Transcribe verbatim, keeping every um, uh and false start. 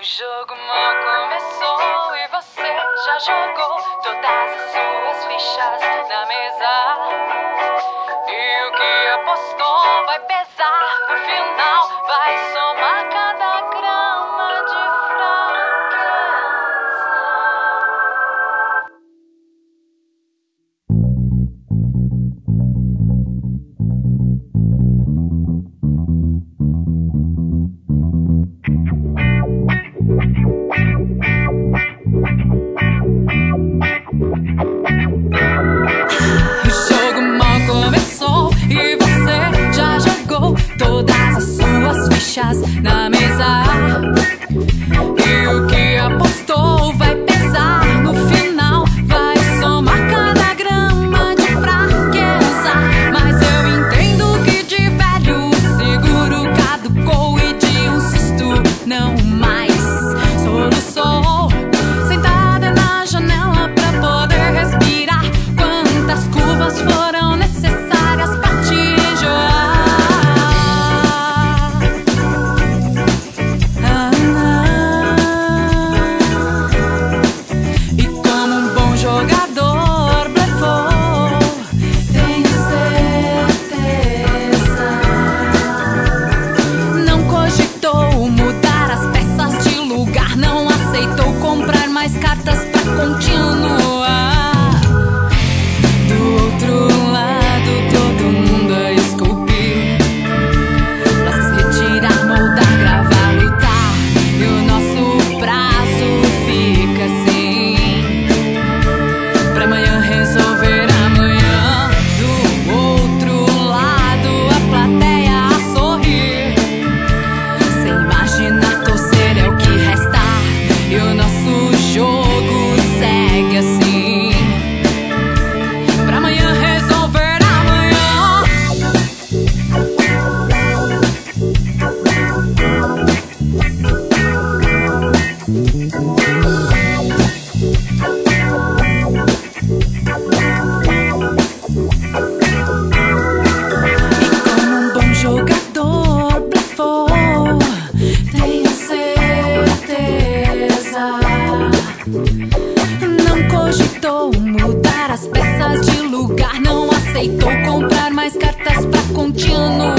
jogo mal começou e você já jogou todas as suas fichas na mesa. E o que apostou vai pesar no final, vai somar cada grama de fraqueza. O jogo mal começou e você já jogou todas as suas fichas na mesa. E o que apostou vai pesar no final, vai somar cada grama de fraqueza. Mas eu entendo que de velho o seguro caducou e de um susto não mais soluçou. Sentada na janela pra poder respirar, quantas curvas foram necessárias pra te enjoar? Ah, ah. E como um bom jogador blefou, tenho certeza, não cogitou mudar as peças de lugar, não aceitou comprar mais cartas pra continuar. Do outro lado todo mundo a esculpir, laços retirar, moldar, gravar, lutar, e o nosso prazo fica assim, pra amanhã resolver amanhã. Do outro lado a plateia a sorrir, sem imaginar, torcer é o que resta, e o nosso jogo segue assim, pra amanhã resolver amanhã. E como um bom jogador blefou, tenho certeza, não cogitou mudar as peças de lugar, não aceitou comprar mais cartas pra continuar.